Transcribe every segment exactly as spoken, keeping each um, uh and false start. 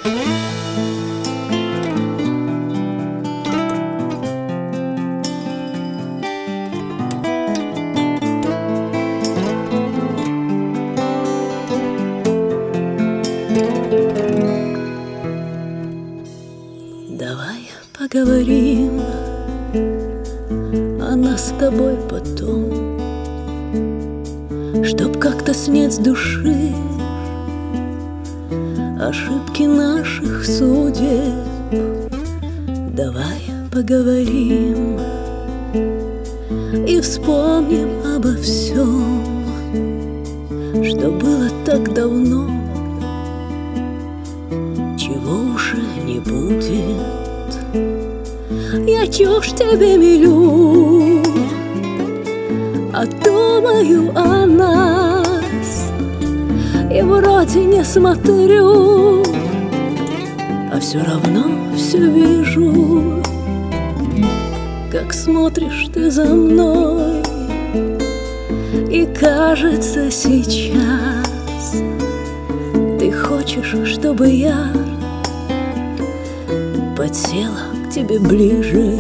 Давай поговорим о нас с тобой потом, чтоб как-то снять с души ошибки наших судеб. Давай поговорим и вспомним обо всем, что было так давно, чего уже не будет. Я чушь тебе мелю, а думаю о нас, и вроде не смотрю, а все равно все вижу, как смотришь ты за мной. И кажется, сейчас ты хочешь, чтобы я подсела к тебе ближе.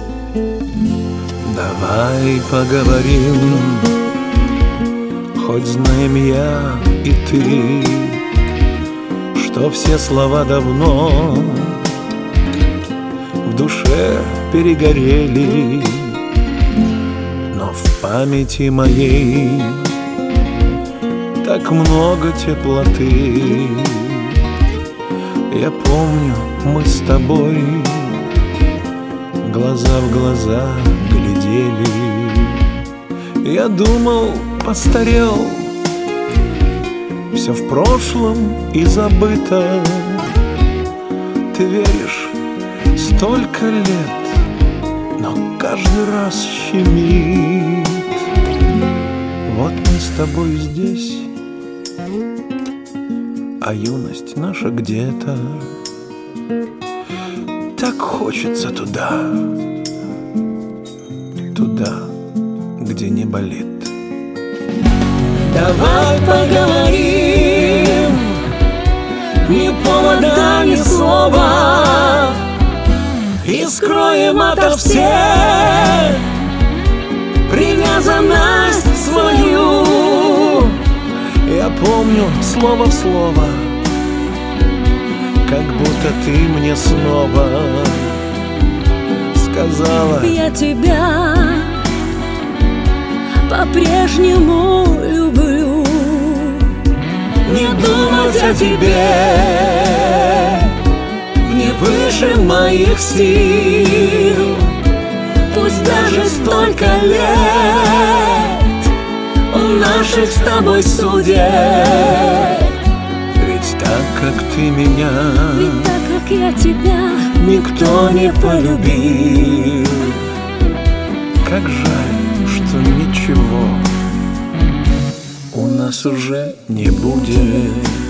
Давай поговорим, хоть знаем я и ты, что все слова давно в душе перегорели, но в памяти моей так много теплоты. Я помню, мы с тобой глаза в глаза глядели. Я думал, постарел, все в прошлом и забыто. Ты веришь, столько лет, но каждый раз щемит. Вот мы с тобой здесь, а юность наша где-то. Так хочется туда, туда, где не болит. Давай поговорим, ни повода, ни слова, и скроем ото всех привязанность свою. Я помню слово в слово, как будто ты мне снова сказала: я тебя по-прежнему люблю. Не думать о тебе не выше моих сил. Пусть даже столько лет у наших с тобой судеб. Ведь так, как ты меня, ведь так, как я тебя, никто не полюбил. Как жаль, что ничего у нас уже не будет.